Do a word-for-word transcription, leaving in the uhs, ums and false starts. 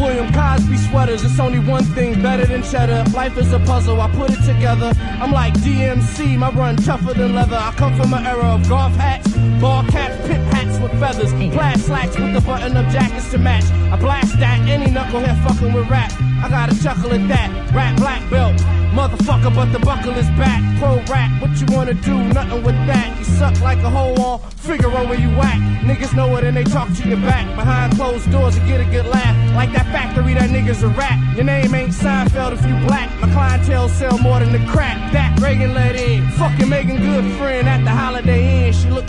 William Cosby sweaters. It's only one thing better than cheddar. Life is a puzzle, I put it together. I'm like D M C, my run tougher than leather. I come from an era of golf hats, ball caps, pip hats with feathers, plaid slacks with the button-up jackets to match. I blast that, any knucklehead fucking with rap. I gotta chuckle at that, rap black belt. Motherfucker, but the buckle is back. Pro rap, what you wanna do? Nothing with that. You suck like a hoe on Figaro when you whack. Niggas know it and they talk to your back. Behind closed doors and get a good laugh. Like that factory that niggas a rap. Your name ain't Seinfeld if you black. My clientele sell more than the crack that Reagan let in. Fucking Megan Good friend at the Holiday Inn. She look